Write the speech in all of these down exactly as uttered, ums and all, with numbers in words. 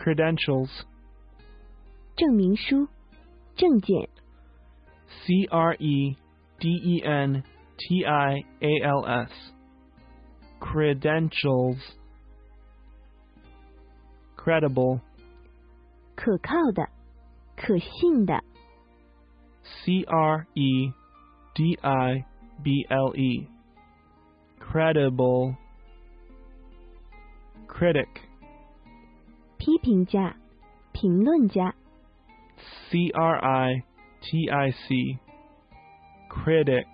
Credentials. 证明书、证件。 C R E D E N T I A L S. Credentials. Credible. 可靠的、可信的。 C R E D I B L E. Credible. Critic. 批评家、评论家。 C R I T I C. Critic.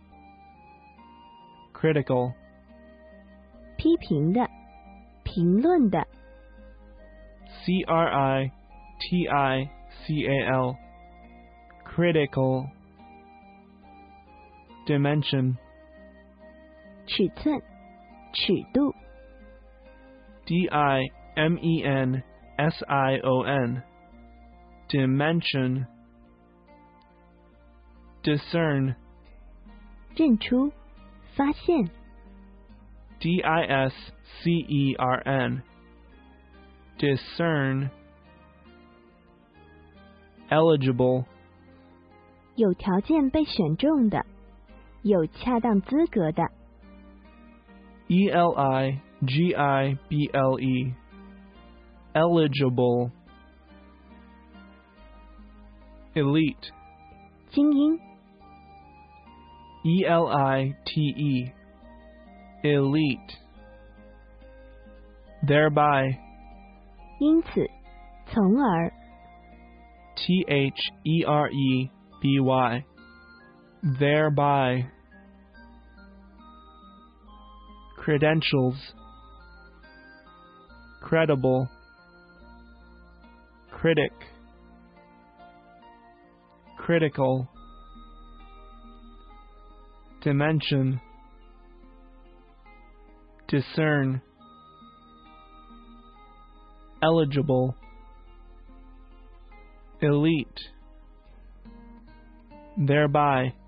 Critical. 批评的、评论的。 C R I T I C A L. Critical. Dimension. 尺寸、尺度。 D I M E N S I O N. Dimension. Discern. 认出、发现。 D I S C E R N. Discern. Eligible. 有条件被选中的，有恰当资格的。 E L I G I B L E. Eligible. Elite. 精英。 E L I T E. Elite. Thereby. 因此，从而。 T H E R E B Y. Thereby. Credentials. Credible. Critic. Critical. Dimension. Discern. Eligible. Elite. Thereby.